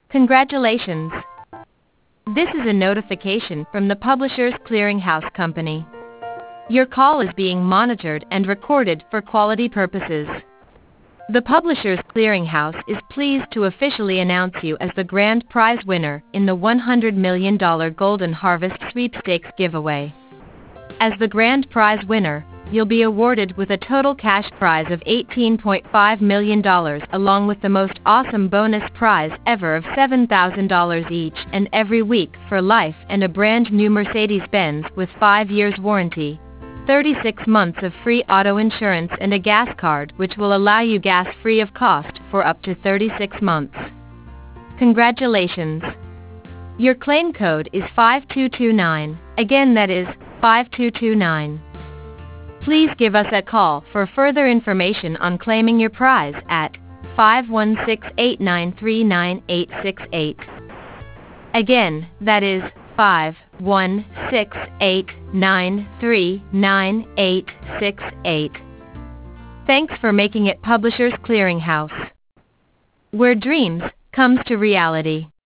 Congratulations! This is a notification from the Publishers Clearinghouse Company. Your call is being monitored and recorded for quality purposes. The Publishers Clearinghouse is pleased to officially announce you as the grand prize winner in the $100 million Golden Harvest Sweepstakes giveaway. As the grand prize winner, you'll be awarded with a total cash prize of $18.5 million along with the most awesome bonus prize ever of $7,000 each and every week for life and a brand new Mercedes-Benz with 5 years warranty, 36 months of free auto insurance and a gas card which will allow you gas free of cost for up to 36 months. Congratulations! Your claim code is 5229. Again, that is 5229. Please give us a call for further information on claiming your prize at 516-893-9868. Again, that is 516-893-9868. Thanks for making it Publishers Clearinghouse, where dreams comes to reality.